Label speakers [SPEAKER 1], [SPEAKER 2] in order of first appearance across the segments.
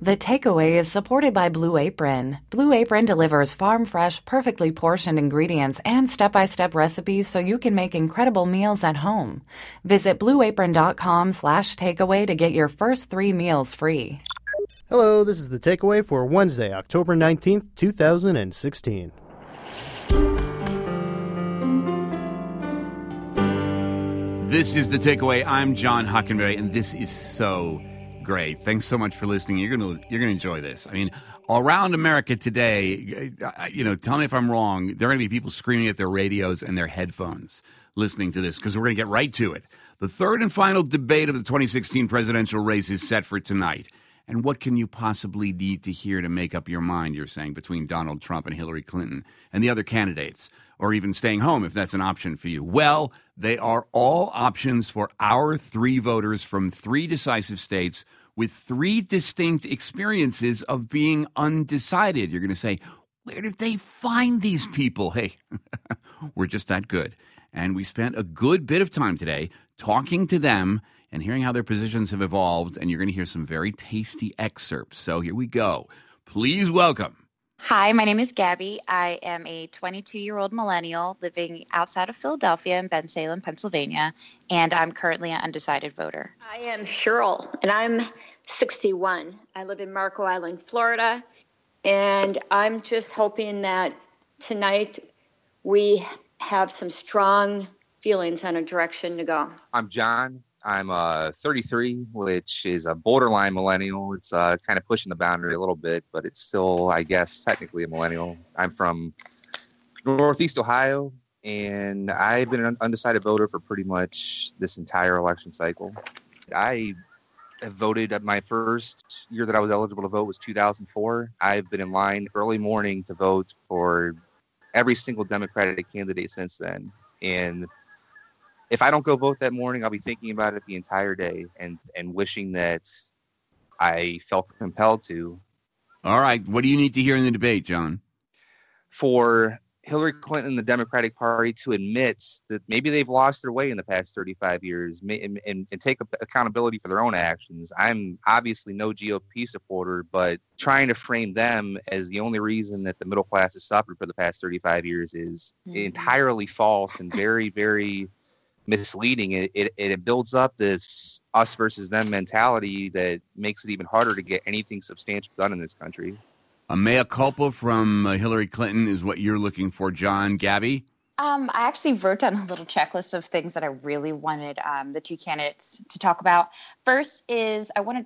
[SPEAKER 1] The Takeaway is supported by Blue Apron. Blue Apron delivers farm-fresh, perfectly portioned ingredients and step-by-step recipes so you can make incredible meals at home. Visit blueapron.com/takeaway to get your first 3 meals free.
[SPEAKER 2] Hello, this is The Takeaway for Wednesday, October 19th, 2016.
[SPEAKER 3] This is The Takeaway. I'm John Hockenberry, and this is so great. Thanks so much for listening. You're gonna enjoy this. I mean, around America today, tell me if I'm wrong, there are going to be people screaming at their radios and their headphones listening to this, because we're going to get right to it. The third and final debate of the 2016 presidential race is set for tonight. And what can you possibly need to hear to make up your mind, you're saying, between Donald Trump and Hillary Clinton and the other candidates, or even staying home if that's an option for you? Well, they are all options for our 3 voters from 3 decisive states with 3 distinct experiences of being undecided. You're going to say, where did they find these people? Hey, we're just that good. And we spent a good bit of time today talking to them and hearing how their positions have evolved, and you're going to hear some very tasty excerpts. So here we go. Please welcome.
[SPEAKER 4] Hi, my name is Gabby. I am a 22-year-old millennial living outside of Philadelphia in Bensalem, Pennsylvania, and I'm currently an undecided voter.
[SPEAKER 5] I am Cheryl, and I'm 61. I live in Marco Island, Florida, and I'm just hoping that tonight we have some strong feelings on a direction to go.
[SPEAKER 6] I'm John. I'm 33, which is a borderline millennial. It's kind of pushing the boundary a little bit, but it's still, I guess, technically a millennial. I'm from Northeast Ohio, and I've been an undecided voter for pretty much this entire election cycle. I have voted at my first year that I was eligible to vote was 2004. I've been in line early morning to vote for every single Democratic candidate since then. And if I don't go vote that morning, I'll be thinking about it the entire day and wishing that I felt compelled to.
[SPEAKER 3] All right. What do you need to hear in the debate, John?
[SPEAKER 6] For Hillary Clinton and the Democratic Party to admit that maybe they've lost their way in the past 35 years and take accountability for their own actions. I'm obviously no GOP supporter, but trying to frame them as the only reason that the middle class has suffered for the past 35 years is entirely false and very, very misleading. It builds up this us versus them mentality that makes it even harder to get anything substantial done in this country.
[SPEAKER 3] A mea culpa from Hillary Clinton is what you're looking for, John. Gabby?
[SPEAKER 4] I actually wrote down a little checklist of things that I really wanted the 2 candidates to talk about. First is I want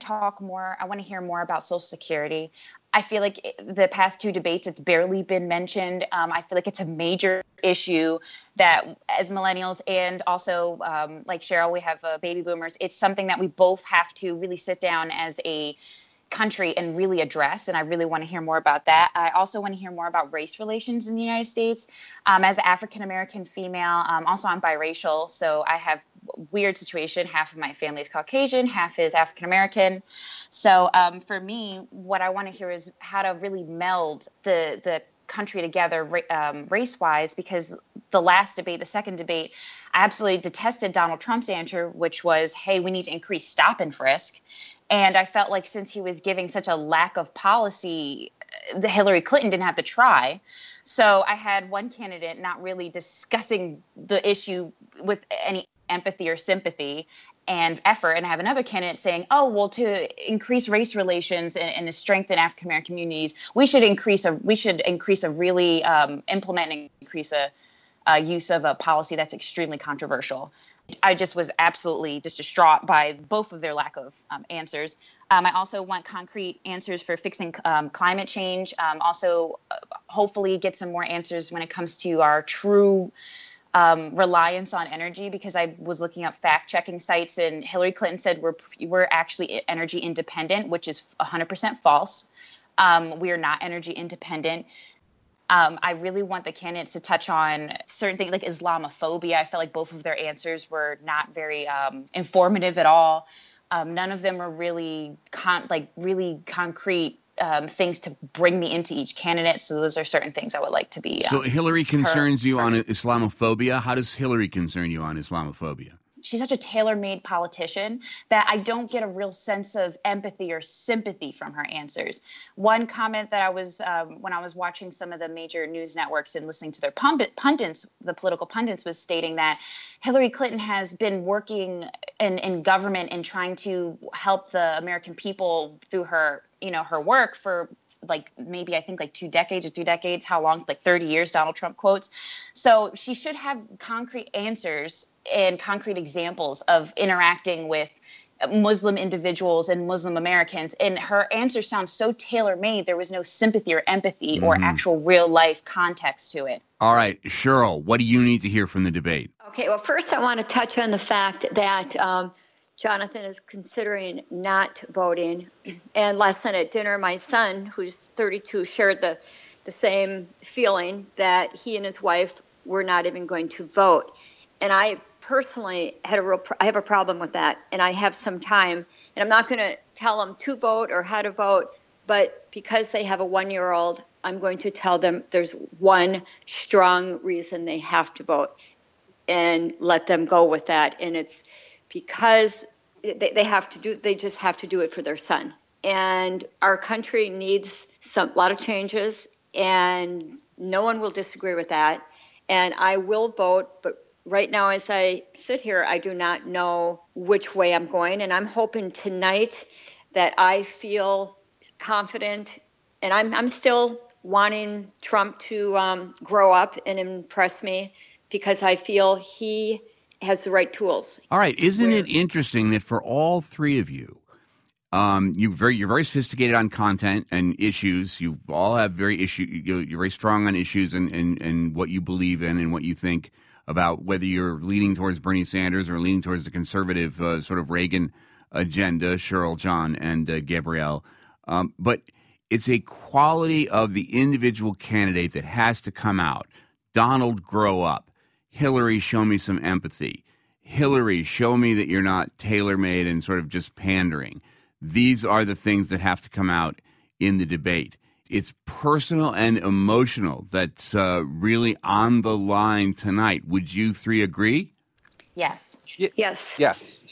[SPEAKER 4] to hear more about Social Security. I feel like the past 2 debates, it's barely been mentioned. I feel like it's a major issue that as millennials and also like Cheryl, we have baby boomers. It's something that we both have to really sit down as a country and really address, and I really want to hear more about that. I also want to hear more about race relations in the United States. As an African-American female, also I'm biracial, so I have a weird situation. Half of my family is Caucasian, half is African-American. So for me, what I want to hear is how to really meld the country together race-wise, because the last debate, the second debate, I absolutely detested Donald Trump's answer, which was, hey, we need to increase stop and frisk. And I felt like since he was giving such a lack of policy, the Hillary Clinton didn't have to try. So I had one candidate not really discussing the issue with any empathy or sympathy and effort. And I have another candidate saying, oh, well, to increase race relations and to strengthen African-American communities, we should increase a really implement and increase a use of a policy that's extremely controversial. I just was absolutely just distraught by both of their lack of answers. I also want concrete answers for fixing climate change. Also, hopefully get some more answers when it comes to our true reliance on energy, because I was looking up fact-checking sites, and Hillary Clinton said we're actually energy independent, which is 100% false. We are not energy independent. I really want the candidates to touch on certain things like Islamophobia. I felt like both of their answers were not very informative at all. None of them were really concrete things to bring me into each candidate. So those are certain things I would like to be.
[SPEAKER 3] So Hillary concerns you on Islamophobia. How does Hillary concern you on Islamophobia?
[SPEAKER 4] she's such a tailor-made politician that I don't get a real sense of empathy or sympathy from her answers. One comment that I was, when I was watching some of the major news networks and listening to their pundits, the political pundits, was stating that Hillary Clinton has been working in government and trying to help the American people through her, her work for maybe I think 2 decades or 3 decades, how long, 30 years, Donald Trump quotes. So she should have concrete answers and concrete examples of interacting with Muslim individuals and Muslim Americans. And her answer sounds so tailor-made. There was no sympathy or empathy or actual real life context to it.
[SPEAKER 3] All right, Cheryl, what do you need to hear from the debate?
[SPEAKER 5] Okay, well, first I want to touch on the fact that Jonathan is considering not voting. And last night at dinner, my son, who's 32, shared the same feeling that he and his wife were not even going to vote. And I personally I have a problem with that. And I have some time. And I'm not going to tell them to vote or how to vote. But because they have a 1-year-old, I'm going to tell them there's one strong reason they have to vote and let them go with that. And it's because they just have to do it for their son. And our country needs a lot of changes, and no one will disagree with that. And I will vote, but right now as I sit here, I do not know which way I'm going. And I'm hoping tonight that I feel confident, and I'm still wanting Trump to grow up and impress me, because I feel he has the right tools.
[SPEAKER 3] All right. Isn't it interesting that for all three of you, you're very sophisticated on content and issues. You all have you're very strong on issues and what you believe in and what you think about, whether you're leaning towards Bernie Sanders or leaning towards the conservative sort of Reagan agenda, Cheryl, John, and Gabrielle. But it's a quality of the individual candidate that has to come out. Donald, grow up. Hillary, show me some empathy. Hillary, show me that you're not tailor-made and sort of just pandering. These are the things that have to come out in the debate. It's personal and emotional that's really on the line tonight. Would you three agree?
[SPEAKER 4] Yes.
[SPEAKER 6] Yes.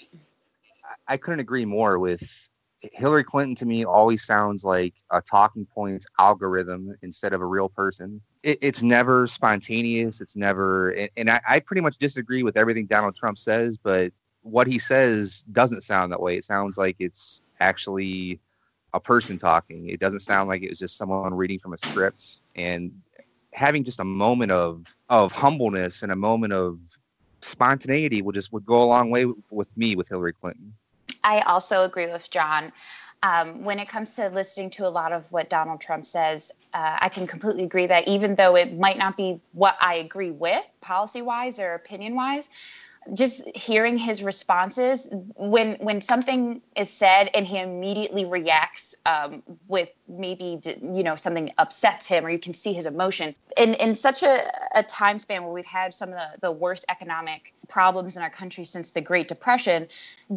[SPEAKER 6] I couldn't agree more with Hillary Clinton. To me, always sounds like a talking points algorithm instead of a real person. It's never spontaneous. It's never, and I pretty much disagree with everything Donald Trump says, but what he says doesn't sound that way. It sounds like it's actually a person talking. It doesn't sound like it was just someone reading from a script. And having just a moment of humbleness and a moment of spontaneity would go a long way with me with Hillary Clinton.
[SPEAKER 4] I also agree with John. When it comes to listening to a lot of what Donald Trump says, I can completely agree that even though it might not be what I agree with policy-wise or opinion-wise, just hearing his responses when something is said and he immediately reacts with maybe, something upsets him, or you can see his emotion in such a time span where we've had some of the worst economic problems in our country since the Great Depression.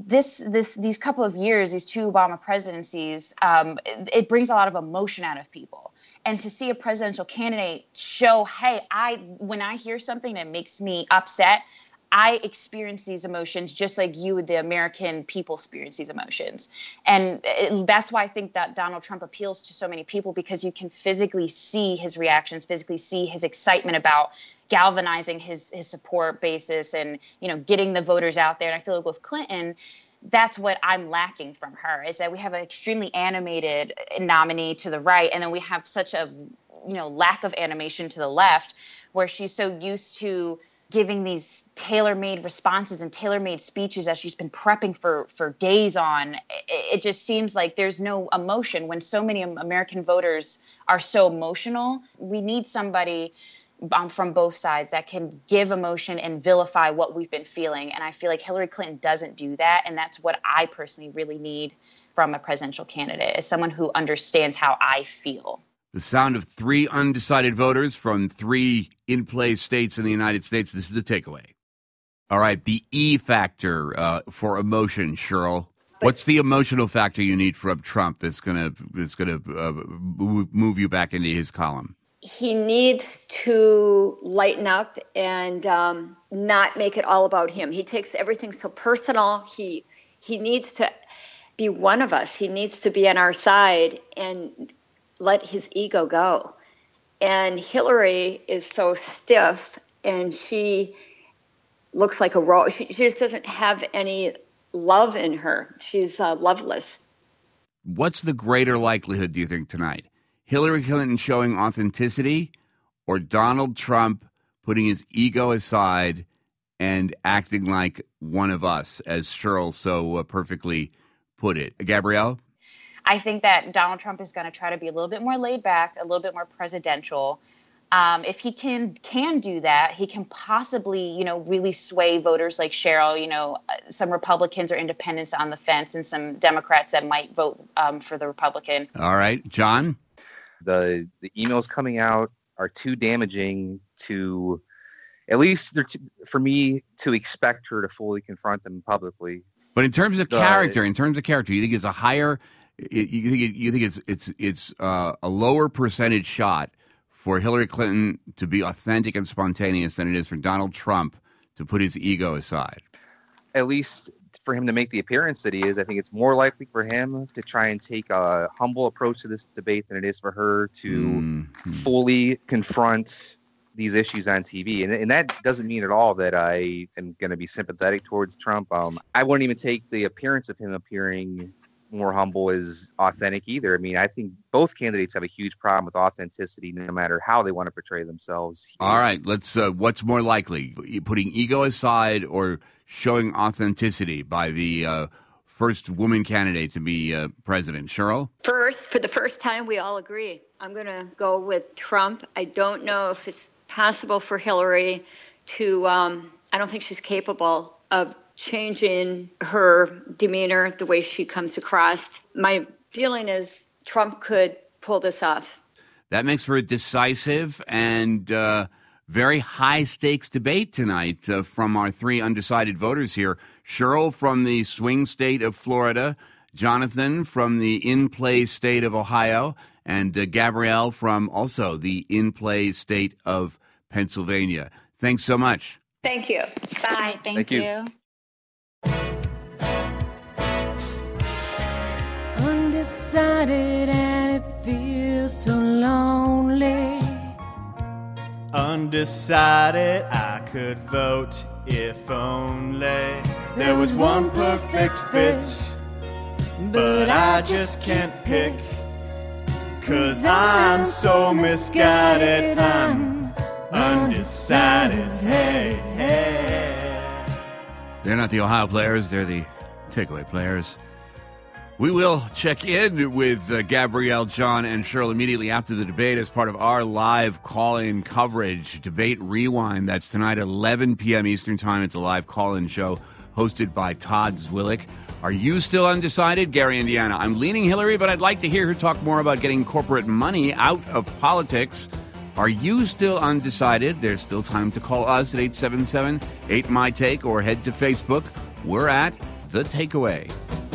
[SPEAKER 4] These couple of years, these 2 Obama presidencies, it brings a lot of emotion out of people. And to see a presidential candidate show, hey, when I hear something that makes me upset, I experience these emotions just like you, the American people, experience these emotions. And that's why I think that Donald Trump appeals to so many people, because you can physically see his reactions, physically see his excitement about galvanizing his support basis and, getting the voters out there. And I feel like with Clinton, that's what I'm lacking from her, is that we have an extremely animated nominee to the right, and then we have such a, lack of animation to the left, where she's so used to giving these tailor-made responses and tailor-made speeches that she's been prepping for days on. It just seems like there's no emotion when so many American voters are so emotional. We need somebody from both sides that can give emotion and vilify what we've been feeling. And I feel like Hillary Clinton doesn't do that. And that's what I personally really need from a presidential candidate, is someone who understands how I feel.
[SPEAKER 3] The sound of 3 undecided voters from 3 in-play states in the United States. This is the takeaway. All right, the E factor for emotion, Cheryl. What's the emotional factor you need from Trump that's gonna move you back into his column?
[SPEAKER 5] he needs to lighten up and not make it all about him. He takes everything so personal. He needs to be one of us. He needs to be on our side and let his ego go. And Hillary is so stiff, and she looks like a rose. She just doesn't have any love in her. She's loveless.
[SPEAKER 3] What's the greater likelihood, do you think, tonight? Hillary Clinton showing authenticity, or Donald Trump putting his ego aside and acting like one of us, as Cheryl so perfectly put it? Gabrielle?
[SPEAKER 4] I think that Donald Trump is going to try to be a little bit more laid back, a little bit more presidential. If he can do that, he can possibly, really sway voters like Cheryl, some Republicans or independents on the fence and some Democrats that might vote for the Republican.
[SPEAKER 3] All right. John?
[SPEAKER 6] The emails coming out are too damaging to, at least for me, to expect her to fully confront them publicly.
[SPEAKER 3] But in terms of character, you think it's a higher, you think it's a lower percentage shot for Hillary Clinton to be authentic and spontaneous than it is for Donald Trump to put his ego aside?
[SPEAKER 6] At least for him to make the appearance that he is, I think it's more likely for him to try and take a humble approach to this debate than it is for her to fully confront these issues on TV. And that doesn't mean at all that I am going to be sympathetic towards Trump. I wouldn't even take the appearance of him appearing more humble as authentic either. I mean, I think both candidates have a huge problem with authenticity, no matter how they want to portray themselves.
[SPEAKER 3] All right, let's. What's more likely, putting ego aside or showing authenticity by the first woman candidate to be president? Cheryl?
[SPEAKER 5] First, for the first time, we all agree. I'm going to go with Trump. I don't know if it's possible for Hillary to. I don't think she's capable of changing her demeanor, the way she comes across. My feeling is Trump could pull this off.
[SPEAKER 3] That makes for a decisive and very high-stakes debate tonight from our three undecided voters here. Cheryl from the swing state of Florida, Jonathan from the in-play state of Ohio, and Gabrielle from also the in-play state of Pennsylvania. Thanks so much.
[SPEAKER 5] Thank you. Bye.
[SPEAKER 4] Thank you.
[SPEAKER 7] Undecided and it feels so lonely.
[SPEAKER 8] Undecided, I could vote if only there was one perfect fit. But I just can't pick, 'cause I'm so misguided. I'm undecided. Hey, hey.
[SPEAKER 3] They're not the Ohio players, they're the takeaway players. We will check in with Gabrielle, John, and Cheryl immediately after the debate as part of our live call-in coverage. Debate Rewind, that's tonight at 11 p.m. Eastern Time. It's a live call-in show hosted by Todd Zwillick. Are you still undecided? Gary, Indiana. I'm leaning Hillary, but I'd like to hear her talk more about getting corporate money out of politics. Are you still undecided? There's still time to call us at 877-8MY-TAKE or head to Facebook. We're at The Takeaway.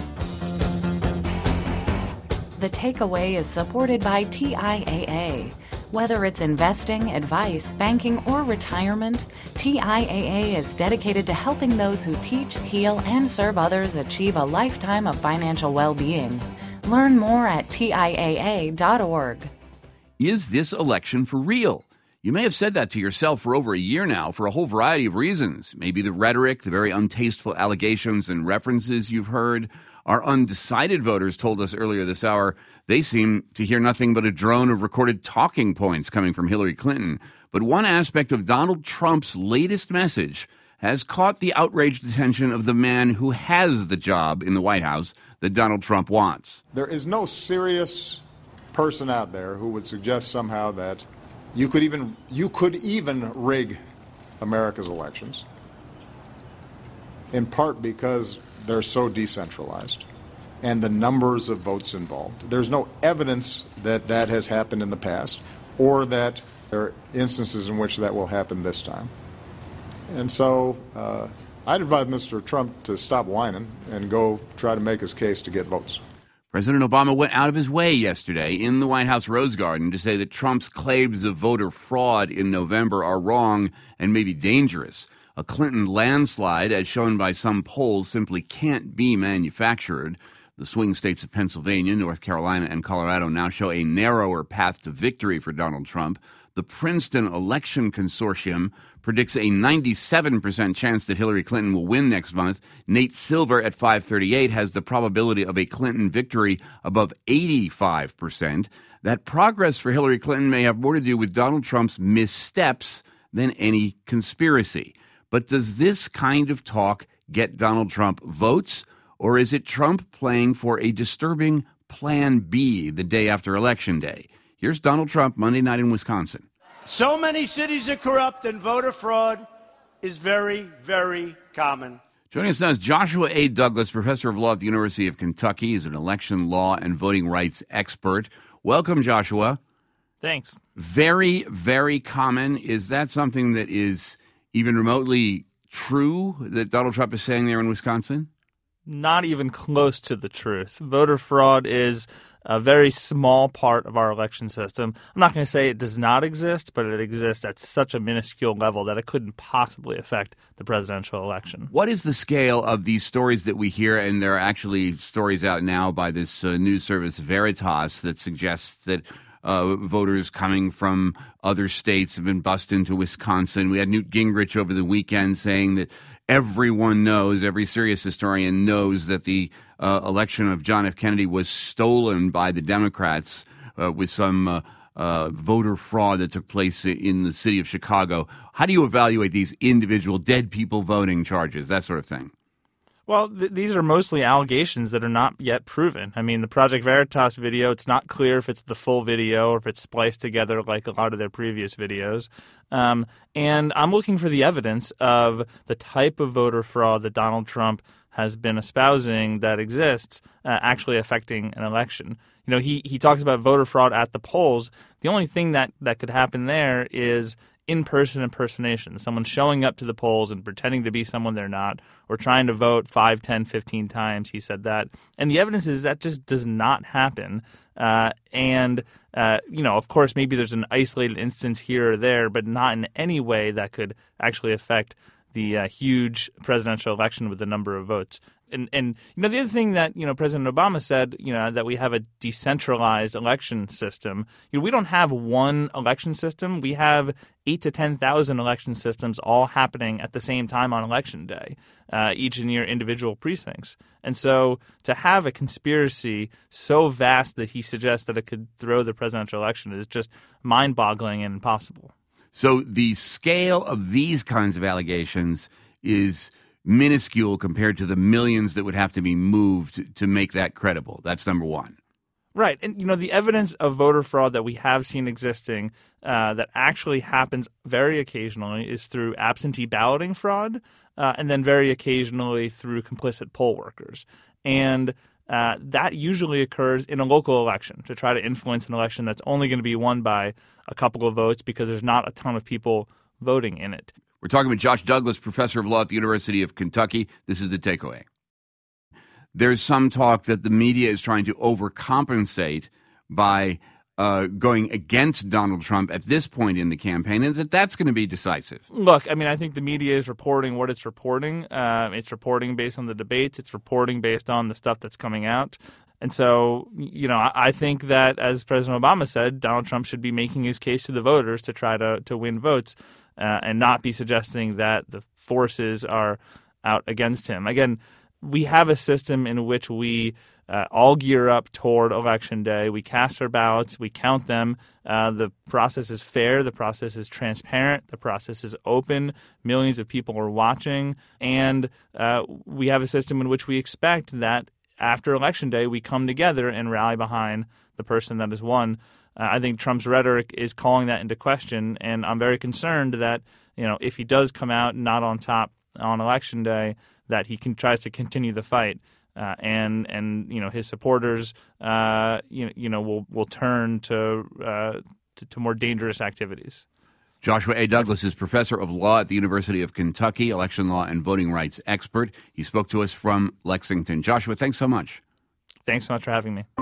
[SPEAKER 1] The Takeaway is supported by TIAA. Whether it's investing, advice, banking, or retirement, TIAA is dedicated to helping those who teach, heal, and serve others achieve a lifetime of financial well-being. Learn more at TIAA.org.
[SPEAKER 3] Is this election for real? You may have said that to yourself for over a year now for a whole variety of reasons. Maybe the rhetoric, the very untasteful allegations and references you've heard. Our undecided voters told us earlier this hour they seem to hear nothing but a drone of recorded talking points coming from Hillary Clinton. But one aspect of Donald Trump's latest message has caught the outraged attention of the man who has the job in the White House that Donald Trump wants.
[SPEAKER 9] There is no serious person out there who would suggest somehow that you could even rig America's elections, in part because they're so decentralized and the numbers of votes involved. There's no evidence that that has happened in the past or that there are instances in which that will happen this time. And so I'd advise Mr. Trump to stop whining and go try to make his case to get votes.
[SPEAKER 3] President Obama went out of his way yesterday in the White House Rose Garden to say that Trump's claims of voter fraud in November are wrong and maybe dangerous. A Clinton landslide, as shown by some polls, simply can't be manufactured. The swing states of Pennsylvania, North Carolina, and Colorado now show a narrower path to victory for Donald Trump. The Princeton Election Consortium predicts a 97% chance that Hillary Clinton will win next month. Nate Silver at 538 has the probability of a Clinton victory above 85%. That progress for Hillary Clinton may have more to do with Donald Trump's missteps than any conspiracy. But does this kind of talk get Donald Trump votes, or is it Trump playing for a disturbing Plan B the day after Election Day? Here's Donald Trump Monday night in Wisconsin.
[SPEAKER 10] So many cities are corrupt and voter fraud is very, very common.
[SPEAKER 3] Joining us now is Joshua A. Douglas, professor of law at the University of Kentucky. He's an election law and voting rights expert. Welcome, Joshua.
[SPEAKER 11] Thanks.
[SPEAKER 3] Very, very common. Is that something that is even remotely true that Donald Trump is saying there in Wisconsin?
[SPEAKER 11] Not even close to the truth. Voter fraud is a very small part of our election system. I'm not going to say it does not exist, but it exists at such a minuscule level that it couldn't possibly affect the presidential election.
[SPEAKER 3] What is the scale of these stories that we hear? And there are actually stories out now by this news service Veritas that suggests that voters coming from other states have been bussed into Wisconsin. We had Newt Gingrich over the weekend saying that everyone knows, every serious historian knows that the election of John F. Kennedy was stolen by the Democrats with some voter fraud that took place in the city of Chicago. How do you evaluate these individual dead people voting charges, that sort of thing?
[SPEAKER 11] Well, these are mostly allegations that are not yet proven. I mean, the Project Veritas video, it's not clear if it's the full video or if it's spliced together like a lot of their previous videos. And I'm looking for the evidence of the type of voter fraud that Donald Trump has been espousing that exists actually affecting an election. You know, he talks about voter fraud at the polls. The only thing that could happen there is in-person impersonation, someone showing up to the polls and pretending to be someone they're not, or trying to vote 5, 10, 15 times. He said that. And the evidence is that just does not happen. Of course, maybe there's an isolated instance here or there, but not in any way that could actually affect the huge presidential election with the number of votes. And the other thing that, President Obama said, that we have a decentralized election system. We don't have one election system. We have 8,000 to 10,000 election systems all happening at the same time on Election Day, each in your individual precincts. And so to have a conspiracy so vast that he suggests that it could throw the presidential election is just mind-boggling and impossible.
[SPEAKER 3] So the scale of these kinds of allegations is minuscule compared to the millions that would have to be moved to make that credible. That's number one.
[SPEAKER 11] Right. And, the evidence of voter fraud that we have seen existing that actually happens very occasionally is through absentee balloting fraud and then very occasionally through complicit poll workers. And that usually occurs in a local election to try to influence an election that's only going to be won by a couple of votes because there's not a ton of people voting in it.
[SPEAKER 3] We're talking with Josh Douglas, professor of law at the University of Kentucky. This is The Takeaway. There's some talk that the media is trying to overcompensate by going against Donald Trump at this point in the campaign, and that's going to be decisive.
[SPEAKER 11] Look, I think the media is reporting what it's reporting. It's reporting based on the debates. It's reporting based on the stuff that's coming out. And so, I think that, as President Obama said, Donald Trump should be making his case to the voters to try to win votes and not be suggesting that the forces are out against him. Again, we have a system in which we all gear up toward Election Day. We cast our ballots. We count them. The process is fair. The process is transparent. The process is open. Millions of people are watching. And we have a system in which we expect that after Election Day, we come together and rally behind the person that has won. I think Trump's rhetoric is calling that into question, and I'm very concerned that, if he does come out not on top on Election Day, that he tries to continue the fight, and his supporters, will turn to more dangerous activities.
[SPEAKER 3] Joshua A. Douglas is professor of law at the University of Kentucky, election law and voting rights expert. He spoke to us from Lexington. Joshua, thanks so much.
[SPEAKER 11] Thanks so much for having me.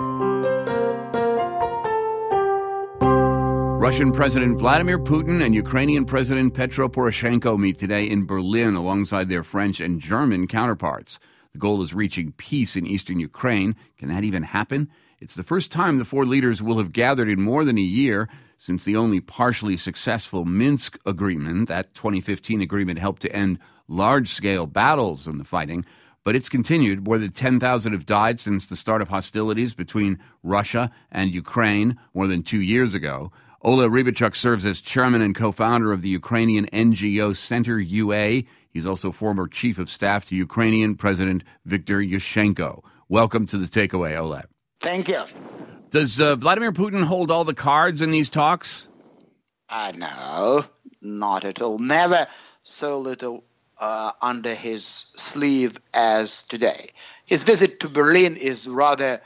[SPEAKER 3] Russian President Vladimir Putin and Ukrainian President Petro Poroshenko meet today in Berlin alongside their French and German counterparts. The goal is reaching peace in eastern Ukraine. Can that even happen? It's the first time the four leaders will have gathered in more than a year since the only partially successful Minsk agreement. That 2015 agreement helped to end large-scale battles in the fighting, but it's continued. More than 10,000 have died since the start of hostilities between Russia and Ukraine more than 2 years ago. Ola Rybachuk serves as chairman and co-founder of the Ukrainian NGO Center UA. He's also former chief of staff to Ukrainian President Viktor Yushchenko. Welcome to The Takeaway, Ola.
[SPEAKER 12] Thank you.
[SPEAKER 3] Does Vladimir Putin hold all the cards in these talks?
[SPEAKER 12] No, not at all. Never so little under his sleeve as today. His visit to Berlin is rather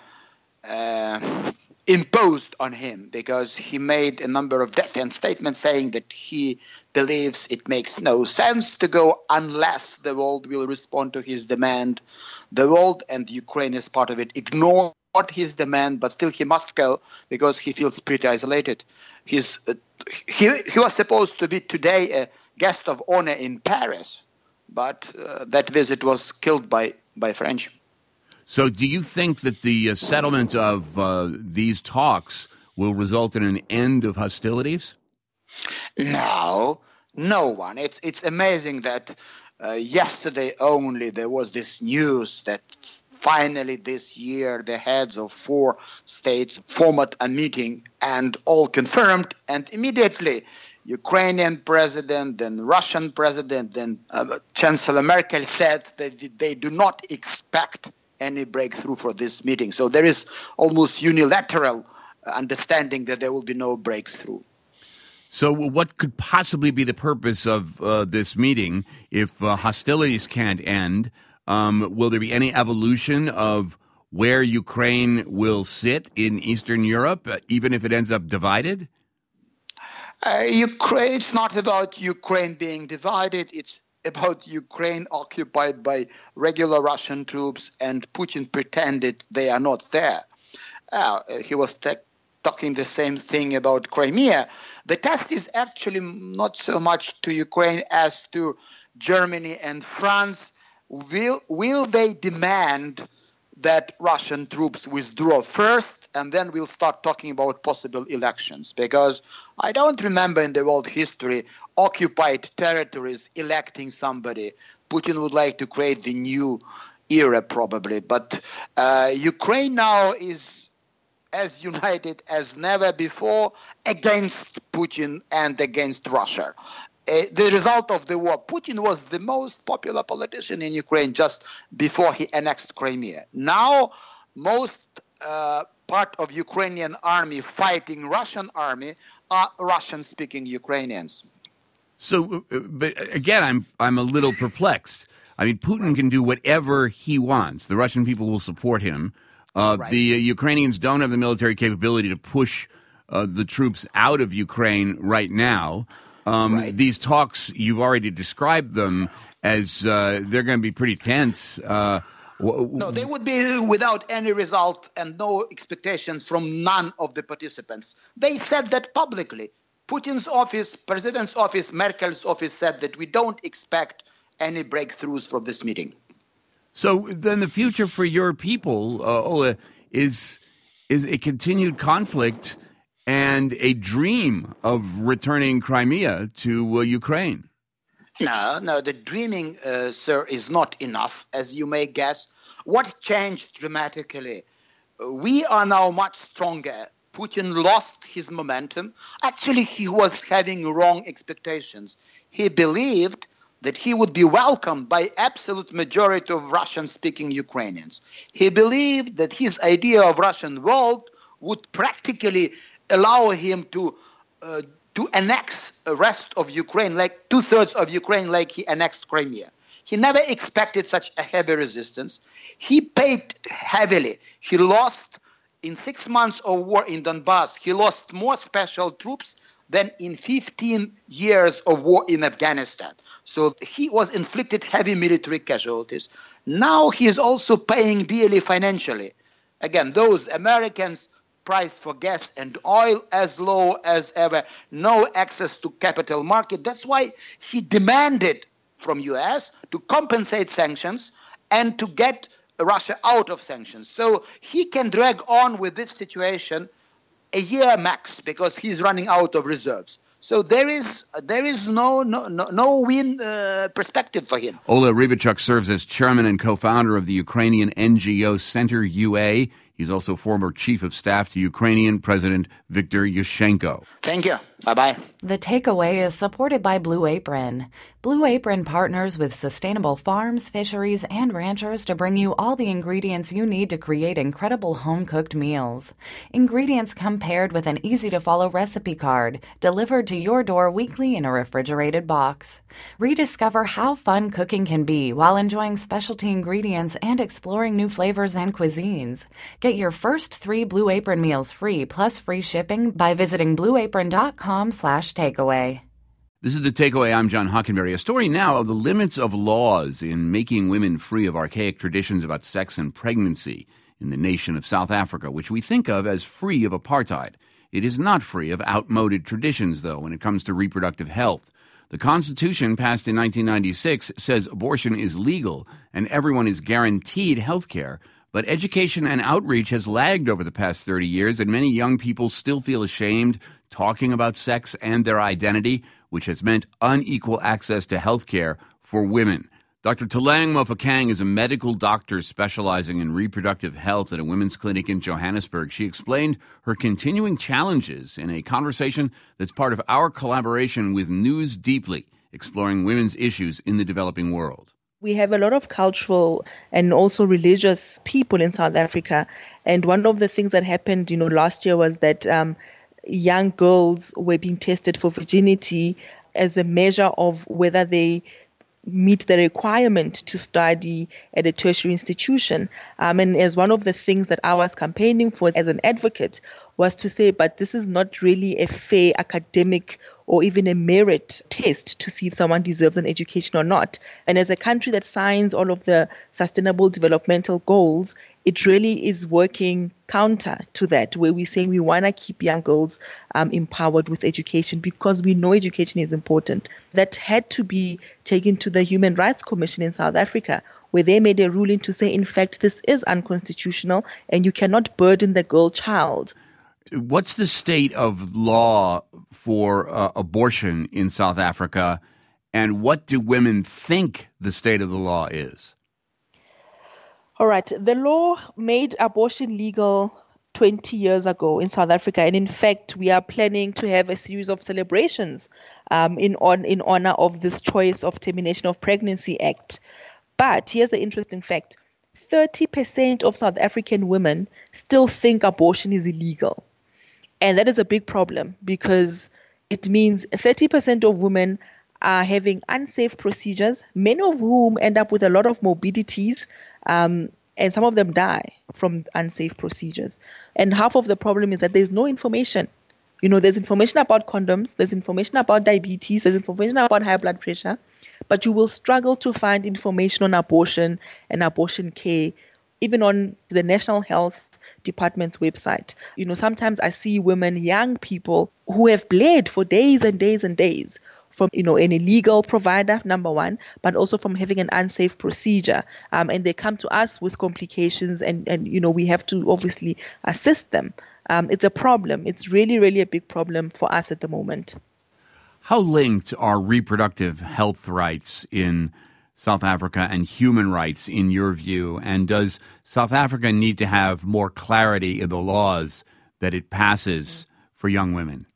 [SPEAKER 12] imposed on him because he made a number of defense statements saying that he believes it makes no sense to go unless the world will respond to his demand. The world, and Ukraine is part of it, ignored his demand, but still he must go because he feels pretty isolated. He was supposed to be today a guest of honor in Paris, but that visit was killed by French.
[SPEAKER 3] So do you think that the settlement of these talks will result in an end of hostilities?
[SPEAKER 12] No one. It's amazing that yesterday only there was this news that finally this year the heads of 4 states formed a meeting and all confirmed, and immediately Ukrainian president, then Russian president, then Chancellor Merkel said that they do not expect any breakthrough for this meeting. So there is almost unilateral understanding that there will be no breakthrough.
[SPEAKER 3] So what could possibly be the purpose of this meeting if hostilities can't end? Will there be any evolution of where Ukraine will sit in Eastern Europe, even if it ends up divided?
[SPEAKER 12] It's not about Ukraine being divided. It's about Ukraine occupied by regular Russian troops, and Putin pretended they are not there. He was talking the same thing about Crimea. The test is actually not so much to Ukraine as to Germany and France. Will they demand that Russian troops withdraw first, and then we'll start talking about possible elections? Because I don't remember in the world history occupied territories electing somebody. Putin would like to create the new era probably, but Ukraine now is as united as never before against Putin and against Russia. The result of the war, Putin was the most popular politician in Ukraine just before he annexed Crimea. Now, most part of Ukrainian army fighting Russian army are Russian-speaking Ukrainians.
[SPEAKER 3] So, but again, I'm a little perplexed. I mean, Putin can do whatever he wants. The Russian people will support him.
[SPEAKER 12] Right.
[SPEAKER 3] The Ukrainians don't have the military capability to push the troops out of Ukraine right now. Right. These talks, you've already described them as they're going to be pretty tense.
[SPEAKER 12] No, they would be without any result and no expectations from none of the participants. They said that publicly. Putin's office, President's office, Merkel's office said that we don't expect any breakthroughs from this meeting.
[SPEAKER 3] So then the future for your people, Ola, is a continued conflict and a dream of returning Crimea to Ukraine.
[SPEAKER 12] No, the dreaming, sir, is not enough, as you may guess. What changed dramatically? We are now much stronger. Putin lost his momentum. Actually, he was having wrong expectations. He believed that he would be welcomed by absolute majority of Russian-speaking Ukrainians. He believed that his idea of Russian world would practically allow him to annex the rest of Ukraine, like 2/3 of Ukraine, like he annexed Crimea. He never expected such a heavy resistance. He paid heavily. He lost, in 6 months of war in Donbass, he lost more special troops than in 15 years of war in Afghanistan. So he was inflicted heavy military casualties. Now he is also paying dearly financially. Again, those Americans price for gas and oil as low as ever, no access to capital market. That's why he demanded from US to compensate sanctions and to get Russia out of sanctions. So he can drag on with this situation a year max because he's running out of reserves. So there is no win perspective for him.
[SPEAKER 3] Ola Rybachuk serves as chairman and co-founder of the Ukrainian NGO Center UA. He's also former chief of staff to Ukrainian President Viktor Yushchenko.
[SPEAKER 12] Thank you. Bye-bye.
[SPEAKER 1] The Takeaway is supported by Blue Apron. Blue Apron partners with sustainable farms, fisheries, and ranchers to bring you all the ingredients you need to create incredible home-cooked meals. Ingredients come paired with an easy-to-follow recipe card, delivered to your door weekly in a refrigerated box. Rediscover how fun cooking can be while enjoying specialty ingredients and exploring new flavors and cuisines. Get your first 3 Blue Apron meals free plus free shipping by visiting blueapron.com/takeaway.
[SPEAKER 3] This is The Takeaway. I'm John Hockenberry. A story now of the limits of laws in making women free of archaic traditions about sex and pregnancy in the nation of South Africa, which we think of as free of apartheid. It is not free of outmoded traditions, though, when it comes to reproductive health. The Constitution, passed in 1996, says abortion is legal and everyone is guaranteed health care. But education and outreach has lagged over the past 30 years, and many young people still feel ashamed talking about sex and their identity, which has meant unequal access to health care for women. Dr. Thalang Mofokeng is a medical doctor specializing in reproductive health at a women's clinic in Johannesburg. She explained her continuing challenges in a conversation that's part of our collaboration with News Deeply, exploring women's issues in the developing world.
[SPEAKER 13] We have a lot of cultural and also religious people in South Africa. And one of the things that happened, last year was that young girls were being tested for virginity as a measure of whether they meet the requirement to study at a tertiary institution. And as one of the things that I was campaigning for as an advocate was to say, but this is not really a fair academic or even a merit test to see if someone deserves an education or not. And as a country that signs all of the sustainable developmental goals, it really is working counter to that, where we're saying we want to keep young girls empowered with education because we know education is important. That had to be taken to the Human Rights Commission in South Africa, where they made a ruling to say, in fact, this is unconstitutional and you cannot burden the girl child.
[SPEAKER 3] What's the state of law for abortion in South Africa, and what do women think the state of the law is?
[SPEAKER 13] All right. The law made abortion legal 20 years ago in South Africa. And in fact, we are planning to have a series of celebrations in honor of this Choice of Termination of Pregnancy Act. But here's the interesting fact. 30% of South African women still think abortion is illegal. And that is a big problem because it means 30% of women are having unsafe procedures, many of whom end up with a lot of morbidities, and some of them die from unsafe procedures. And half of the problem is that there's no information. There's information about condoms, there's information about diabetes, there's information about high blood pressure, but you will struggle to find information on abortion and abortion care, even on the National Health Department's website. Sometimes I see women, young people, who have bled for days and days and days from, an illegal provider, number one, but also from having an unsafe procedure. And they come to us with complications and we have to obviously assist them. It's a problem. It's really, really a big problem for us at the moment.
[SPEAKER 3] How linked are reproductive health rights in South Africa and human rights in your view? And does South Africa need to have more clarity in the laws that it passes for young women?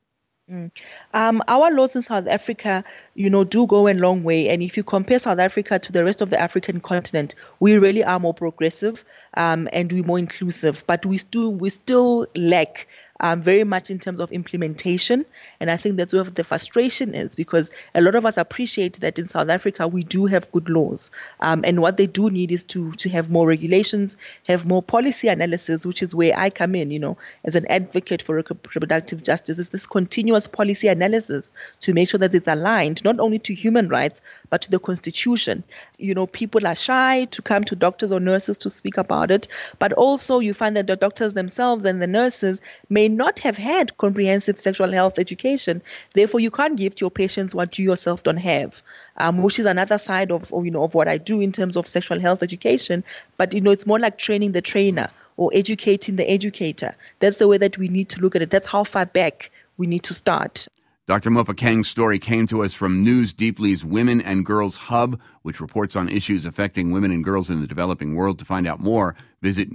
[SPEAKER 13] Our laws in South Africa, do go a long way. And if you compare South Africa to the rest of the African continent, we really are more progressive and we're more inclusive. But we still lack very much in terms of implementation. And I think that's where the frustration is, because a lot of us appreciate that in South Africa we do have good laws. And what they do need is to have more regulations, have more policy analysis, which is where I come in, as an advocate for reproductive justice, is this continuous policy analysis to make sure that it's aligned not only to human rights, but to the Constitution. People are shy to come to doctors or nurses to speak about it, but also you find that the doctors themselves and the nurses may not have had comprehensive sexual health education. Therefore, you can't give to your patients what you yourself don't have, which is another side of what I do in terms of sexual health education. But, it's more like training the trainer or educating the educator. That's the way that we need to look at it. That's how far back we need to start.
[SPEAKER 3] Dr. Mofokeng's story came to us from News Deeply's Women and Girls Hub, which reports on issues affecting women and girls in the developing world. To find out more, visit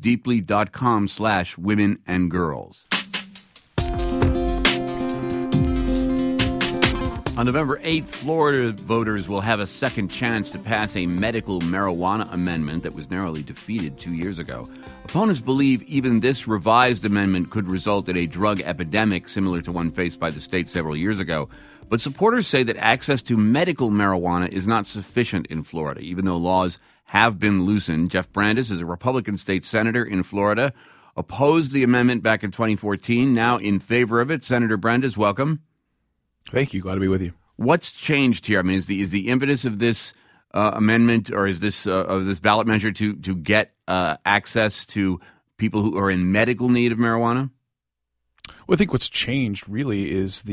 [SPEAKER 3] newsdeeply.com/womenandgirls. On November 8th, Florida voters will have a second chance to pass a medical marijuana amendment that was narrowly defeated 2 years ago. Opponents believe even this revised amendment could result in a drug epidemic similar to one faced by the state several years ago. But supporters say that access to medical marijuana is not sufficient in Florida, even though laws have been loosened. Jeff Brandes is a Republican state senator in Florida, opposed the amendment back in 2014, now in favor of it. Senator Brandes, welcome.
[SPEAKER 14] Thank you. Glad to be with you.
[SPEAKER 3] What's changed here? I mean, is the impetus of this amendment, or is this of this ballot measure to get access to people who are in medical need of marijuana?
[SPEAKER 14] Well, I think what's changed really is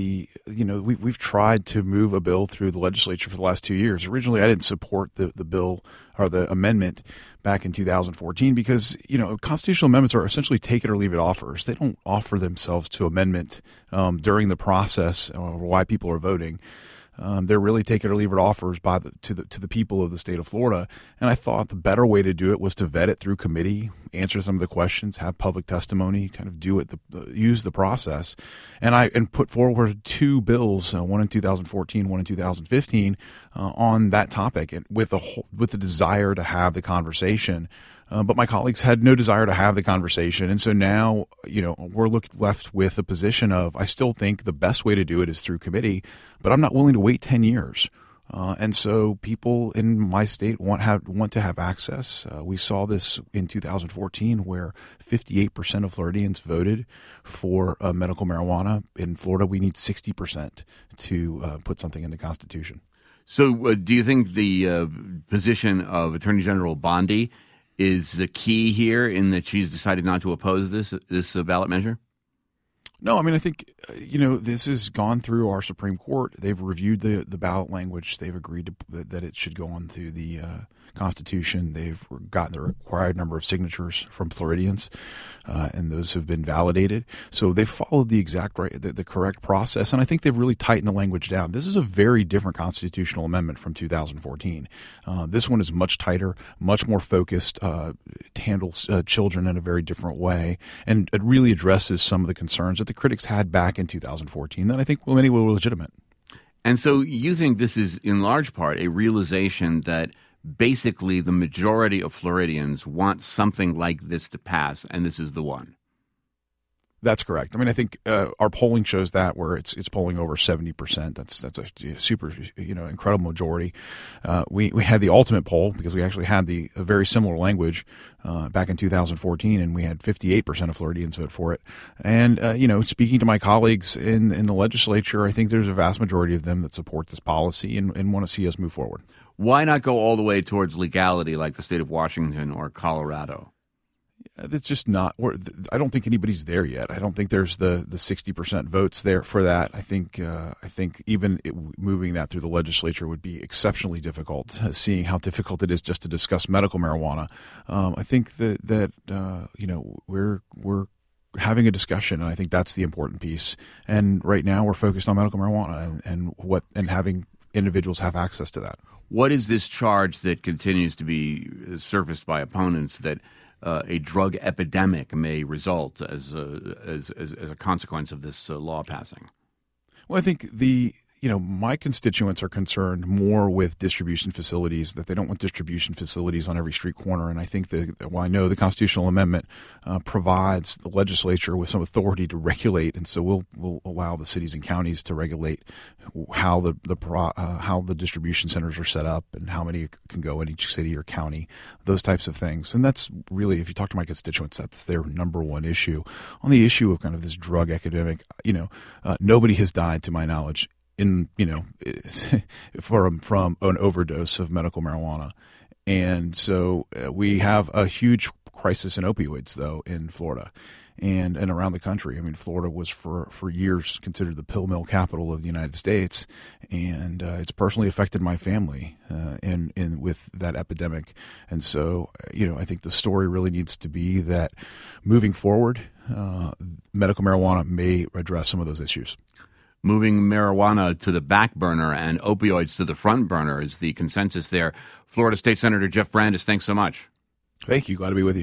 [SPEAKER 14] we've tried to move a bill through the legislature for the last 2 years. Originally, I didn't support the bill or the amendment back in 2014 because, constitutional amendments are essentially take it or leave it offers. They don't offer themselves to amendment during the process or why people are voting. They're really take it or leave it offers to the people of the state of Florida. And I thought the better way to do it was to vet it through committee, answer some of the questions, have public testimony, kind of do it, use the process. And put forward two bills, one in 2014, one in 2015, on that topic, and with the desire to have the conversation. But my colleagues had no desire to have the conversation. And so now, we're left with a position of, I still think the best way to do it is through committee, but I'm not willing to wait 10 years. And so people in my state want to have access. We saw this in 2014 where 58% of Floridians voted for medical marijuana. In Florida, we need 60% to put something in the Constitution.
[SPEAKER 3] So do you think the position of Attorney General Bondi is the key here in that she's decided not to oppose this ballot measure?
[SPEAKER 14] No, I mean, I think, this has gone through our Supreme Court. They've reviewed the ballot language. They've agreed that it should go on through the Constitution. They've gotten the required number of signatures from Floridians, and those have been validated. So they've followed the correct process, and I think they've really tightened the language down. This is a very different constitutional amendment from 2014. This one is much tighter, much more focused, handles children in a very different way, and it really addresses some of the concerns that the critics had back in 2014 that I think many were legitimate.
[SPEAKER 3] And so you think this is in large part a realization that basically the majority of Floridians want something like this to pass, and this is the one.
[SPEAKER 14] That's correct. I mean, I think our polling shows that where it's polling over 70%. That's a super incredible majority. We had the ultimate poll because we actually had a very similar language back in 2014, and we had 58% of Floridians vote for it. And speaking to my colleagues in the legislature, I think there's a vast majority of them that support this policy and want to see us move forward.
[SPEAKER 3] Why not go all the way towards legality like the state of Washington or Colorado?
[SPEAKER 14] That's just not. I don't think anybody's there yet. I don't think there's the 60% votes there for that. I think even moving that through the legislature would be exceptionally difficult. Seeing how difficult it is just to discuss medical marijuana, I think that we're having a discussion, and I think that's the important piece. And right now, we're focused on medical marijuana and having individuals have access to that.
[SPEAKER 3] What is this charge that continues to be surfaced by opponents that a drug epidemic may result as a consequence of this law passing?
[SPEAKER 14] Well, I think my constituents are concerned more with distribution facilities, that they don't want distribution facilities on every street corner. And I think I know the constitutional amendment provides the legislature with some authority to regulate, and so we'll allow the cities and counties to regulate how the distribution centers are set up and how many can go in each city or county, those types of things. And that's really, if you talk to my constituents, that's their number one issue. On the issue of kind of this drug epidemic, nobody has died, to my knowledge, from an overdose of medical marijuana. And so we have a huge crisis in opioids, though, in Florida and around the country. I mean, Florida was for years considered the pill mill capital of the United States, and it's personally affected my family in with that epidemic. And so, I think the story really needs to be that moving forward, medical marijuana may address some of those issues.
[SPEAKER 3] Moving marijuana to the back burner and opioids to the front burner is the consensus there. Florida State Senator Jeff Brandes, thanks so much.
[SPEAKER 14] Thank you. Glad to be with you.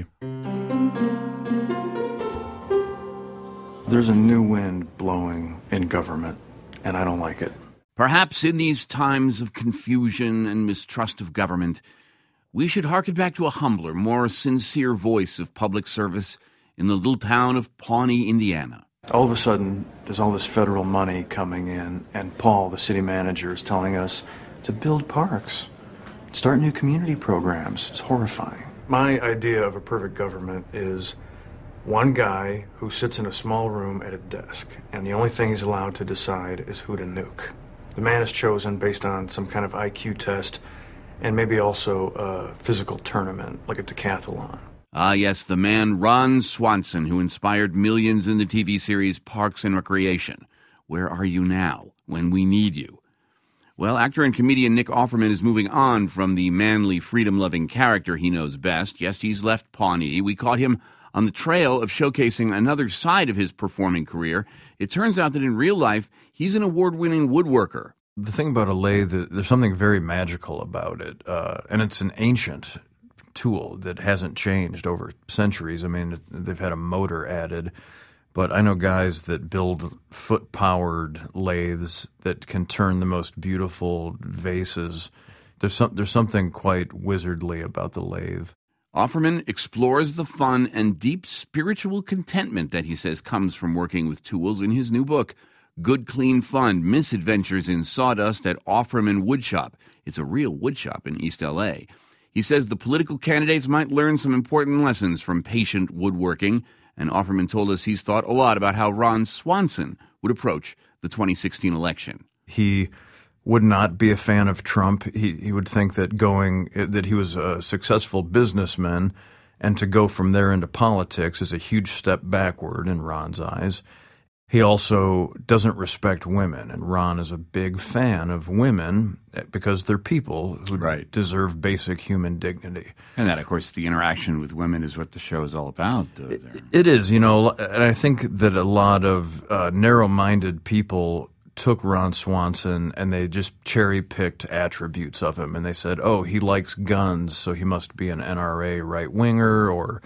[SPEAKER 15] There's a new wind blowing in government, and I don't like it.
[SPEAKER 3] Perhaps in these times of confusion and mistrust of government, we should harken back to a humbler, more sincere voice of public service in the little town of Pawnee, Indiana.
[SPEAKER 15] All of a sudden, there's all this federal money coming in, and Paul, the city manager, is telling us to build parks, start new community programs. It's horrifying. My idea of a perfect government is one guy who sits in a small room at a desk, and the only thing he's allowed to decide is who to nuke. The man is chosen based on some kind of IQ test and maybe also a physical tournament, like a decathlon.
[SPEAKER 3] Ah, yes, the man Ron Swanson, who inspired millions in the TV series Parks and Recreation. Where are you now, when we need you? Well, actor and comedian Nick Offerman is moving on from the manly, freedom-loving character he knows best. Yes, he's left Pawnee. We caught him on the trail of showcasing another side of his performing career. It turns out that in real life, he's an award-winning woodworker.
[SPEAKER 15] The thing about a lathe, there's something very magical about it, and it's an ancient tool that hasn't changed over centuries. I mean, they've had a motor added, but I know guys that build foot-powered lathes that can turn the most beautiful vases. There's something quite wizardly about the lathe.
[SPEAKER 3] Offerman explores the fun and deep spiritual contentment that he says comes from working with tools in his new book, Good Clean Fun, Misadventures in Sawdust at Offerman Woodshop. It's a real woodshop in East L.A. He says the political candidates might learn some important lessons from patient woodworking, and Offerman told us he's thought a lot about how Ron Swanson would approach the 2016 election.
[SPEAKER 15] He would not be a fan of Trump. He would think that he was a successful businessman, and to go from there into politics is a huge step backward in Ron's eyes. He also doesn't respect women, and Ron is a big fan of women because they're people who deserve basic human dignity.
[SPEAKER 3] And that, of course, the interaction with women is what the show is all about.
[SPEAKER 15] It is, and I think that a lot of narrow-minded people took Ron Swanson and they just cherry-picked attributes of him, and they said, oh, he likes guns, so he must be an NRA right-winger, or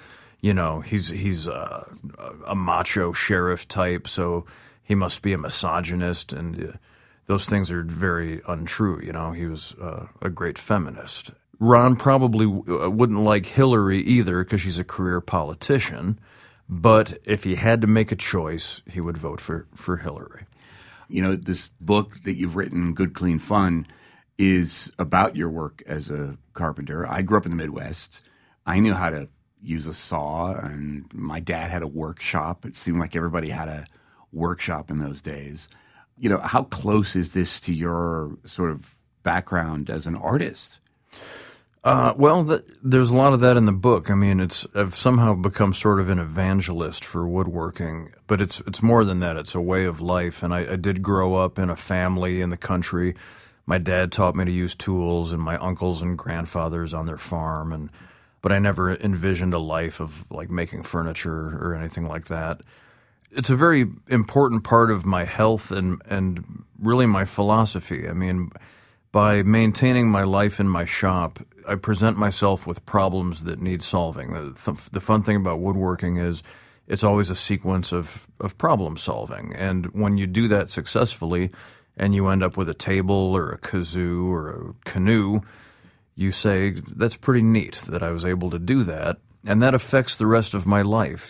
[SPEAKER 15] he's a macho sheriff type, so he must be a misogynist, and those things are very untrue. He was a great feminist. Ron probably wouldn't like Hillary either because she's a career politician, but if he had to make a choice, he would vote for Hillary.
[SPEAKER 3] This book that you've written, Good Clean Fun, is about your work as a carpenter. I grew up in the Midwest. I knew how to use a saw, and my dad had a workshop. It seemed like everybody had a workshop in those days. How close is this to your sort of background as an artist?
[SPEAKER 15] There's a lot of that in the book. I mean, I've somehow become sort of an evangelist for woodworking, but it's more than that. It's a way of life, and I did grow up in a family in the country. My dad taught me to use tools, and my uncles and grandfathers on their farm, but I never envisioned a life of like making furniture or anything like that. It's a very important part of my health and really my philosophy. I mean, by maintaining my life in my shop, I present myself with problems that need solving. The fun thing about woodworking is it's always a sequence of problem solving. And when you do that successfully, and you end up with a table or a kazoo or a canoe, you say, that's pretty neat that I was able to do that. And that affects the rest of my life.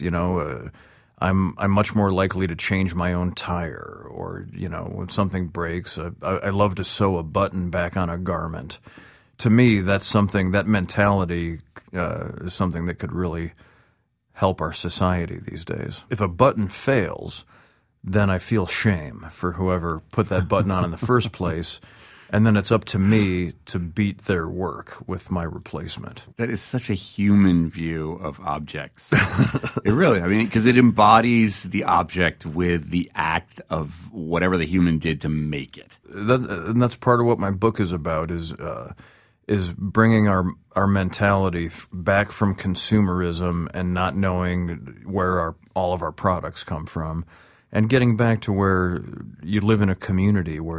[SPEAKER 15] I'm much more likely to change my own tire, or, when something breaks, I love to sew a button back on a garment. To me, that's something, that mentality is something that could really help our society these days. If a button fails, then I feel shame for whoever put that button on in the first place. And then it's up to me to beat their work with my replacement.
[SPEAKER 3] That is such a human view of objects. It really, because it embodies the object with the act of whatever the human did to make it.
[SPEAKER 15] And that's part of what my book is about, is bringing our mentality back from consumerism and not knowing where all of our products come from, and getting back to where you live in a community where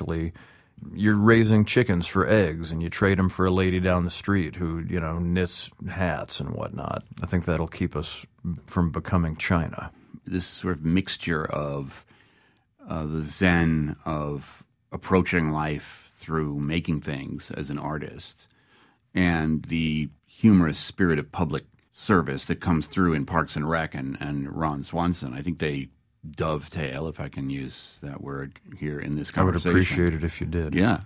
[SPEAKER 15] you're raising chickens for eggs, and you trade them for a lady down the street who, knits hats and whatnot. I think that'll keep us from becoming China.
[SPEAKER 3] This sort of mixture of the zen of approaching life through making things as an artist, and the humorous spirit of public service that comes through in Parks and Rec and Ron Swanson. I think they dovetail, if I can use that word here in this conversation.
[SPEAKER 15] I would appreciate it if you did.
[SPEAKER 3] Yeah.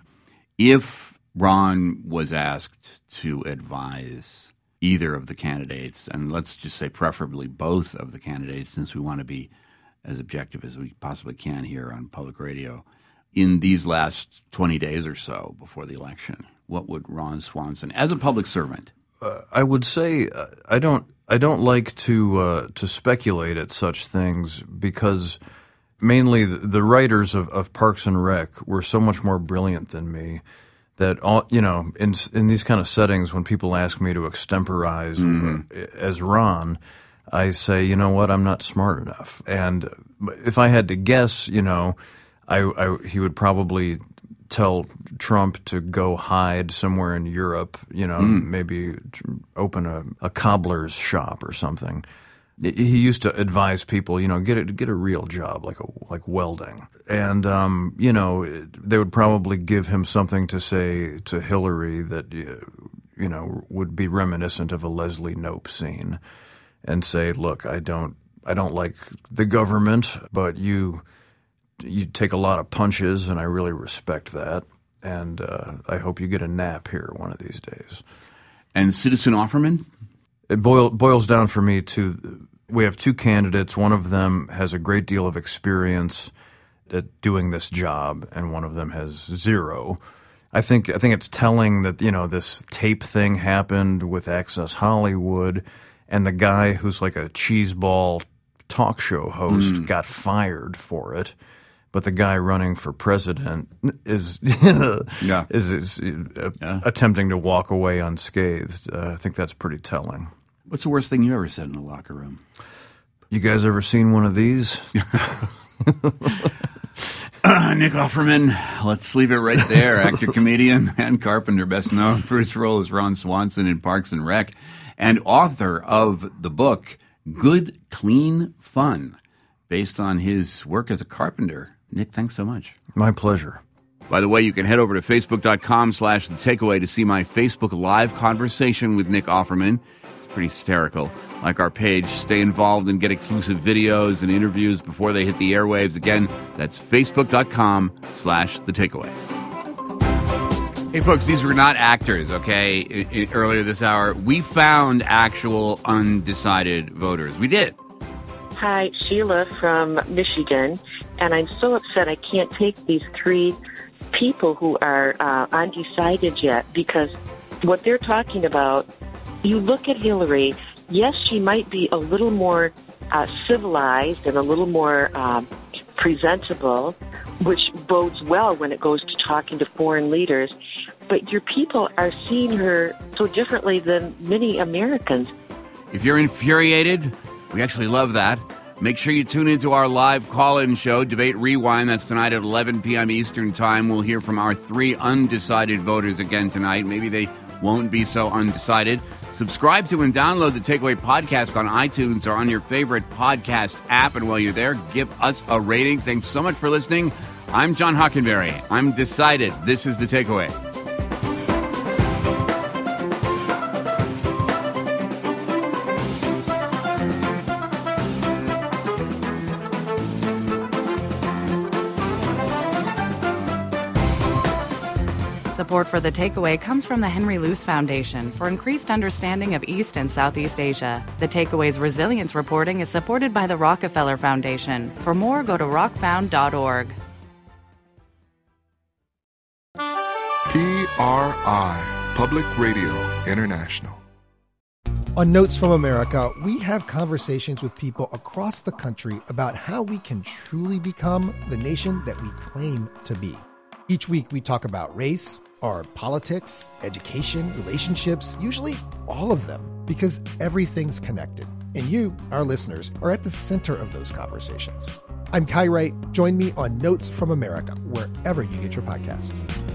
[SPEAKER 3] If Ron was asked to advise either of the candidates, and let's just say preferably both of the candidates, since we want to be as objective as we possibly can here on public radio, in these last 20 days or so before the election, what would Ron Swanson, as a public servant?
[SPEAKER 15] I would say I don't like to speculate at such things, because mainly the writers of Parks and Rec were so much more brilliant than me that in these kind of settings, when people ask me to extemporize as Ron, I say, you know what, I'm not smart enough. And if I had to guess, he would probably tell Trump to go hide somewhere in Europe, maybe open a cobbler's shop or something. He used to advise people, get a real job, like welding. And, they would probably give him something to say to Hillary that, would be reminiscent of a Leslie Knope scene, and say, look, I don't like the government, but you take a lot of punches, and I really respect that. And I hope you get a nap here one of these days.
[SPEAKER 3] And Citizen Offerman?
[SPEAKER 15] It boils down for me to, we have two candidates. One of them has a great deal of experience at doing this job, and one of them has zero. I think it's telling that, this tape thing happened with Access Hollywood, and the guy who's like a cheeseball talk show host got fired for it. But the guy running for president is attempting to walk away unscathed. I think that's pretty telling.
[SPEAKER 3] What's the worst thing you ever said in the locker room?
[SPEAKER 15] You guys ever seen one of these?
[SPEAKER 3] Nick Offerman, let's leave it right there. Actor, comedian, and carpenter, best known for his role as Ron Swanson in Parks and Rec, and author of the book Good, Clean Fun, based on his work as a carpenter. Nick, thanks so much.
[SPEAKER 15] My pleasure.
[SPEAKER 3] By the way, you can head over to Facebook.com/The Takeaway to see my Facebook Live conversation with Nick Offerman. It's pretty hysterical. Like our page, stay involved and get exclusive videos and interviews before they hit the airwaves. Again, that's Facebook.com/The Takeaway. Hey, folks, these were not actors, okay? Earlier this hour, we found actual undecided voters. We did.
[SPEAKER 16] Hi, Sheila from Michigan. And I'm so upset I can't take these three people who are undecided yet, because what they're talking about, you look at Hillary, yes, she might be a little more civilized and a little more presentable, which bodes well when it goes to talking to foreign leaders. But your people are seeing her so differently than many Americans.
[SPEAKER 3] If you're infuriated, we actually love that. Make sure you tune into our live call-in show, Debate Rewind. That's tonight at 11 p.m. Eastern Time. We'll hear from our three undecided voters again tonight. Maybe they won't be so undecided. Subscribe to and download the Takeaway podcast on iTunes or on your favorite podcast app. And while you're there, give us a rating. Thanks so much for listening. I'm John Hockenberry. I'm decided. This is The Takeaway.
[SPEAKER 1] Support for The Takeaway comes from the Henry Luce Foundation for increased understanding of East and Southeast Asia. The Takeaway's resilience reporting is supported by the Rockefeller Foundation. For more, go to rockfound.org.
[SPEAKER 17] PRI, Public Radio International.
[SPEAKER 18] On Notes from America, we have conversations with people across the country about how we can truly become the nation that we claim to be. Each week, we talk about race, or politics, education, relationships, usually all of them, because everything's connected. And you, our listeners, are at the center of those conversations. I'm Kai Wright. Join me on Notes from America, wherever you get your podcasts.